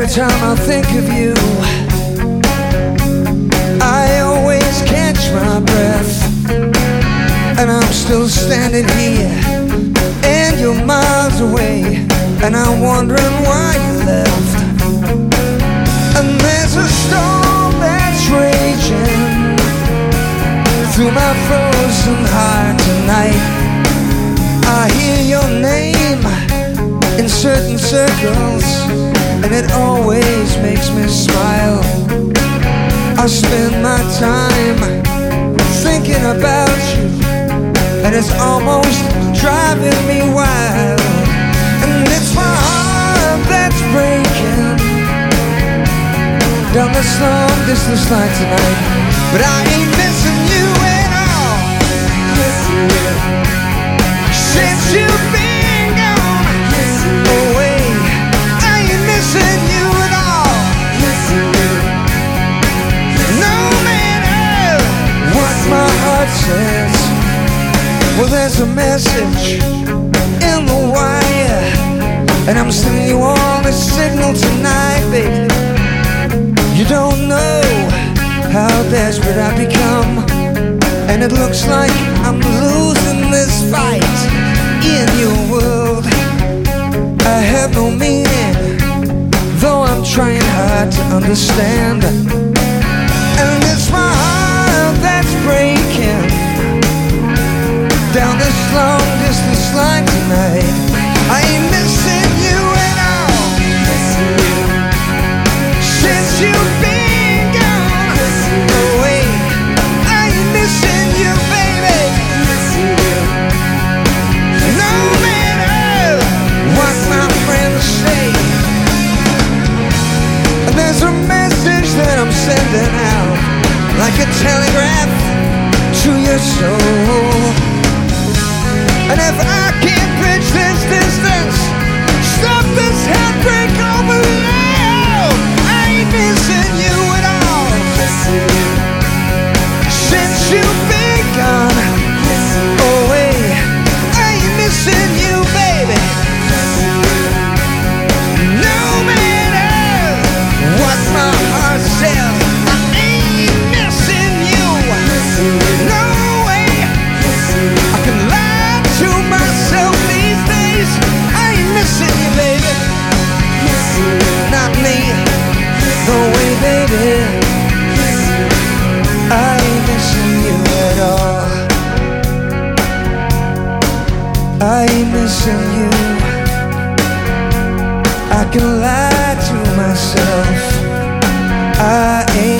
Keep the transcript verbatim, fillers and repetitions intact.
time I think of you, I always catch my breath, and I'm still standing here, and you're miles away, and I'm wondering why you left. And there's a storm that's raging through my frozen heart tonight. I hear your name in certain circles, and it always makes me smile. I spend my time thinking about you, and it's almost driving me wild. And it's my heart that's breaking down this long distance line tonight, but I ain't missing you at all. Since you've been gone away, I ain't missing you at all. No matter what my heart says, well, there's a message in the wire, and I'm sending you all a signal tonight, baby. You don't know how desperate I've become, and it looks like I'm losing this fight in your world. I have no meaning, though I'm trying hard to understand. And it's my heart that's breaking down this long distance line tonight. I ain't missing you at all. Since you've been gone away, I ain't missing you, baby. No matter what my friends say, there's a message that I'm sending out, like a telegraph to your soul. And if I can't bridge this distance, stop this heartbreak over now, I ain't missing you at all. Since you've been gone away, I ain't missing you, baby. No matter what my heart says, I ain't missing you. No way I can lie to myself these days. I ain't missing you, baby. Not me. No way, baby. I ain't missing you at all. I ain't missing you. I can lie to myself. I ain't